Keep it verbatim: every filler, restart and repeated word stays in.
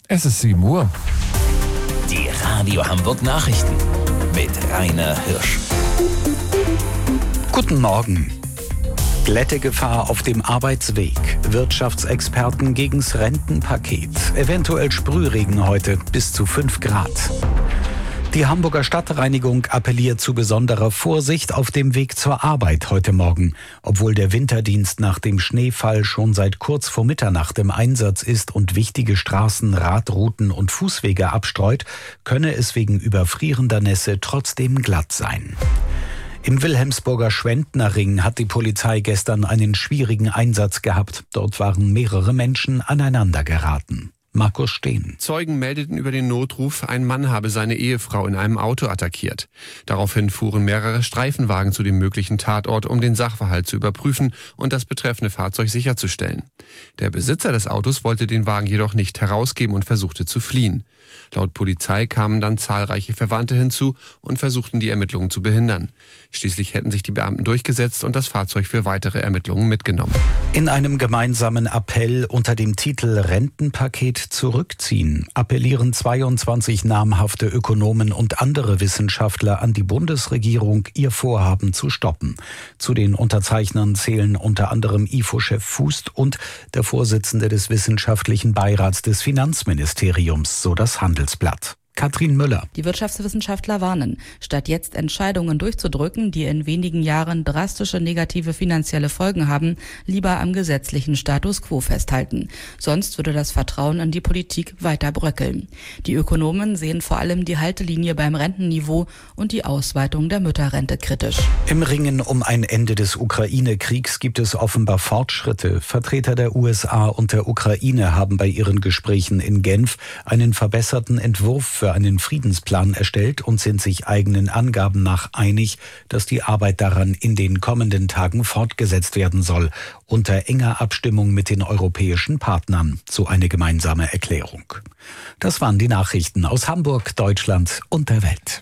Es ist sieben Uhr. Die Radio Hamburg Nachrichten mit Rainer Hirsch. Guten Morgen. Glättegefahr auf dem Arbeitsweg. Wirtschaftsexperten gegen's Rentenpaket. Eventuell Sprühregen heute bis zu fünf Grad. Die Hamburger Stadtreinigung appelliert zu besonderer Vorsicht auf dem Weg zur Arbeit heute Morgen. Obwohl der Winterdienst nach dem Schneefall schon seit kurz vor Mitternacht im Einsatz ist und wichtige Straßen, Radrouten und Fußwege abstreut, könne es wegen überfrierender Nässe trotzdem glatt sein. Im Wilhelmsburger Schwendnerring hat die Polizei gestern einen schwierigen Einsatz gehabt. Dort waren mehrere Menschen aneinander geraten. Markus Steen. Zeugen meldeten über den Notruf, ein Mann habe seine Ehefrau in einem Auto attackiert. Daraufhin fuhren mehrere Streifenwagen zu dem möglichen Tatort, um den Sachverhalt zu überprüfen und das betreffende Fahrzeug sicherzustellen. Der Besitzer des Autos wollte den Wagen jedoch nicht herausgeben und versuchte zu fliehen. Laut Polizei kamen dann zahlreiche Verwandte hinzu und versuchten die Ermittlungen zu behindern. Schließlich hätten sich die Beamten durchgesetzt und das Fahrzeug für weitere Ermittlungen mitgenommen. In einem gemeinsamen Appell unter dem Titel Rentenpaket zurückziehen appellieren zweiundzwanzig namhafte Ökonomen und andere Wissenschaftler an die Bundesregierung, ihr Vorhaben zu stoppen. Zu den Unterzeichnern zählen unter anderem I F O-Chef Fußt und der Vorsitzende des Wissenschaftlichen Beirats des Finanzministeriums, so das Handelsblatt. Katrin Müller. Die Wirtschaftswissenschaftler warnen, statt jetzt Entscheidungen durchzudrücken, die in wenigen Jahren drastische negative finanzielle Folgen haben, lieber am gesetzlichen Status quo festhalten. Sonst würde das Vertrauen in die Politik weiter bröckeln. Die Ökonomen sehen vor allem die Haltelinie beim Rentenniveau und die Ausweitung der Mütterrente kritisch. Im Ringen um ein Ende des Ukraine-Kriegs gibt es offenbar Fortschritte. Vertreter der U S A und der Ukraine haben bei ihren Gesprächen in Genf einen verbesserten Entwurf für einen Friedensplan erstellt und sind sich eigenen Angaben nach einig, dass die Arbeit daran in den kommenden Tagen fortgesetzt werden soll, unter enger Abstimmung mit den europäischen Partnern, so eine gemeinsame Erklärung. Das waren die Nachrichten aus Hamburg, Deutschland und der Welt.